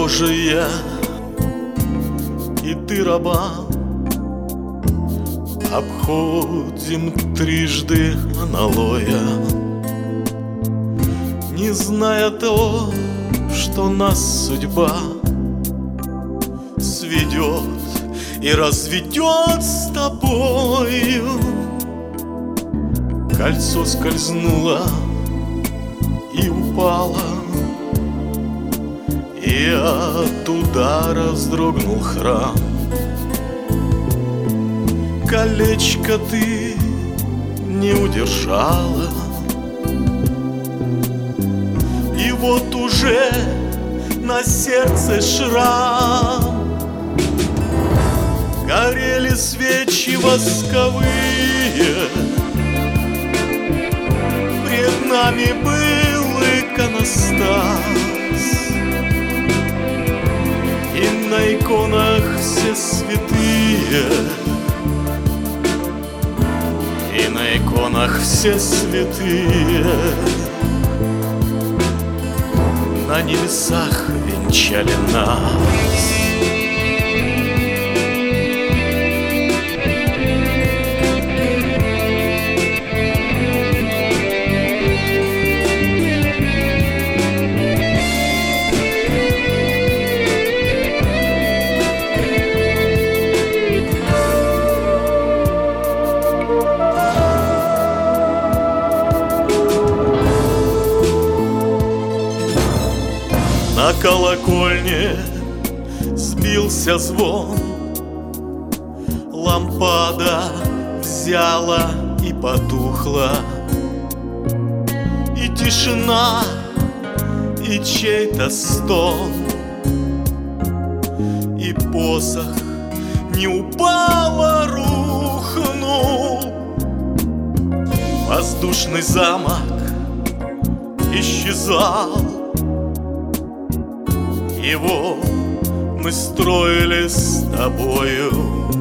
Божия, и ты раба, обходим трижды аналоя, не зная то, что нас судьба сведет и разведет с тобою. Кольцо скользнуло и упало, и от удара вздрогнул храм. Колечко ты не удержала, и вот уже на сердце шрам. Горели свечи восковые, пред нами был иконостас, и на иконах все святые, и на иконах все святые на небесах венчали нас. На колокольне сбился звон, лампада взяла и потухла, и тишина, и чей-то стон, и посох не упал, а рухнул. Воздушный замок исчезал, его мы строили с тобою.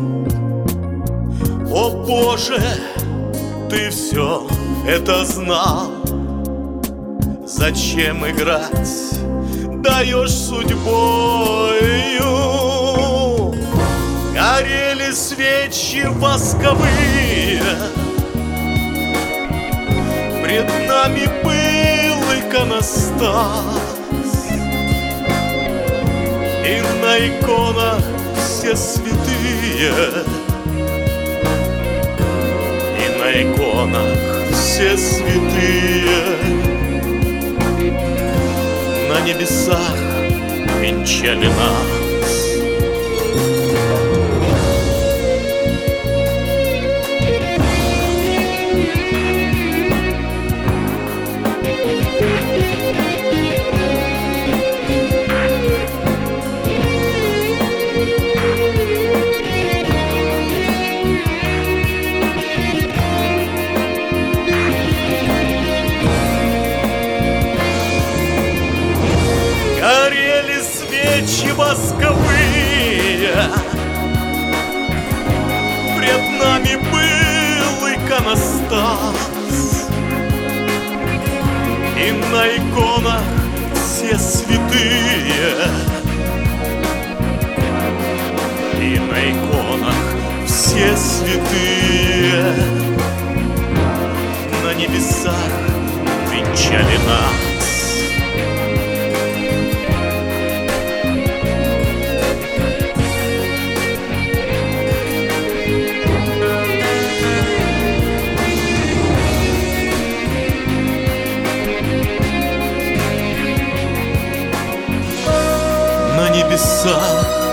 О Боже, ты все это знал. Зачем играть даешь судьбою? Горели свечи восковые, пред нами был иконостас, и на иконах все святые, и на иконах все святые на небесах венчали нас. Горели свечи восковые, пред нами был иконостас, и на иконах все святые, и на иконах все святые на небесах венчали нас. На небесах